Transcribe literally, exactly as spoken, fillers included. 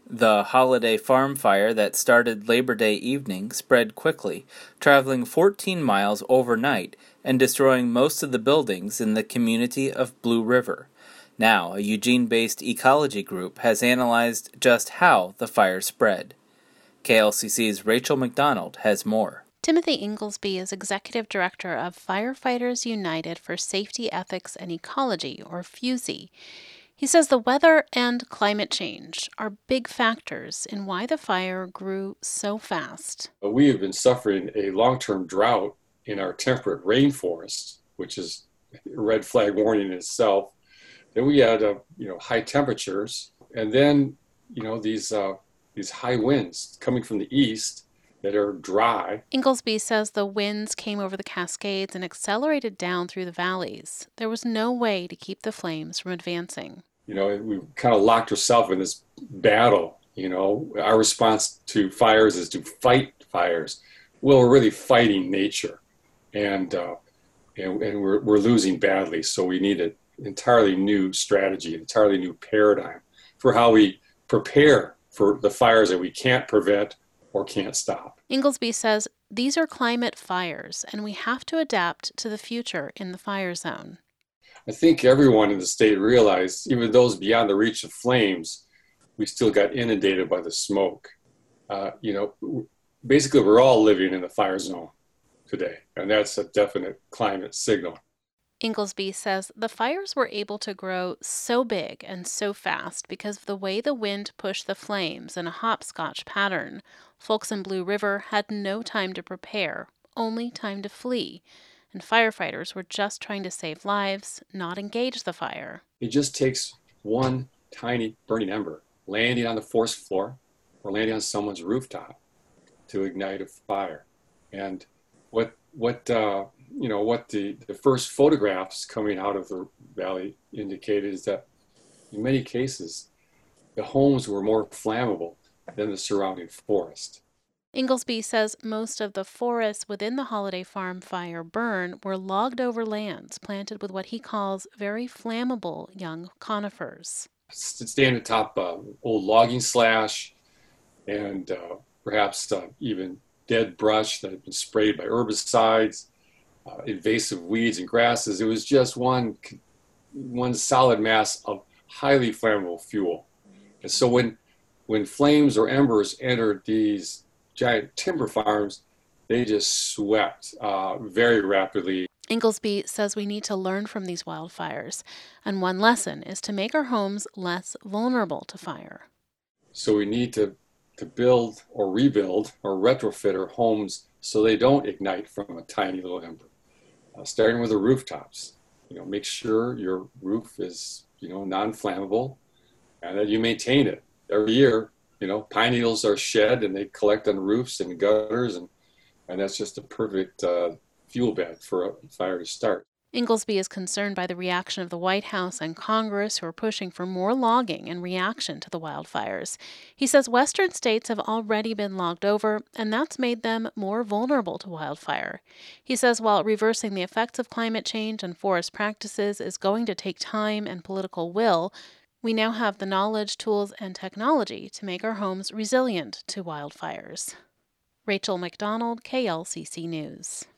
The holiday farm fire that started Labor Day evening spread quickly, traveling fourteen miles overnight and destroying most of the buildings in the community of Blue River. Now, a Eugene-based ecology group has analyzed just how the fire spread. K L C C's Rachel McDonald has more. Timothy Inglesby is Executive Director of Firefighters United for Safety, Ethics, and Ecology, or FUSE. He says the weather and climate change are big factors in why the fire grew so fast. We have been suffering a long-term drought in our temperate rainforest, which is a red flag warning in itself. Then we had uh, you know, high temperatures, and then you know these uh, these high winds coming from the east that are dry. Inglesby says the winds came over the Cascades and accelerated down through the valleys. There was no way to keep the flames from advancing. You know, we kind of locked ourselves in this battle. You know, our response to fires is to fight fires. Well, we're really fighting nature, and uh, and, and we're we're losing badly. So we need an entirely new strategy, an entirely new paradigm for how we prepare for the fires that we can't prevent or can't stop. Inglesby says these are climate fires, and we have to adapt to the future in the fire zone. I think everyone in the state realized, even those beyond the reach of flames, we still got inundated by the smoke. Uh, you know, basically we're all living in the fire zone today, and that's a definite climate signal. Inglesby says the fires were able to grow so big and so fast because of the way the wind pushed the flames in a hopscotch pattern. Folks in Blue River had no time to prepare, only time to flee, and firefighters were just trying to save lives, not engage the fire. It just takes one tiny burning ember landing on the forest floor or landing on someone's rooftop to ignite a fire. And what what uh, you know what the, the first photographs coming out of the valley indicated is that in many cases the homes were more flammable than the surrounding forest. Inglesby says most of the forests within the Holiday Farm fire burn were logged over lands planted with what he calls very flammable young conifers. Stand atop uh, old logging slash and uh, perhaps uh, even dead brush that had been sprayed by herbicides, uh, invasive weeds and grasses. It was just one, one solid mass of highly flammable fuel. And so when, when flames or embers entered these giant timber farms, they just swept uh, very rapidly. Inglesby says we need to learn from these wildfires, and one lesson is to make our homes less vulnerable to fire. So we need to, to build or rebuild or retrofit our homes so they don't ignite from a tiny little ember. Uh, starting with the rooftops, you know, make sure your roof is, you know, non-flammable and that you maintain it every year. You know, pine needles are shed and they collect on roofs and gutters, and, and that's just a perfect uh, fuel bed for a fire to start. Inglesby is concerned by the reaction of the White House and Congress, who are pushing for more logging in reaction to the wildfires. He says western states have already been logged over, and that's made them more vulnerable to wildfire. He says while reversing the effects of climate change and forest practices is going to take time and political will, we now have the knowledge, tools, and technology to make our homes resilient to wildfires. Rachel McDonald, K L C C News.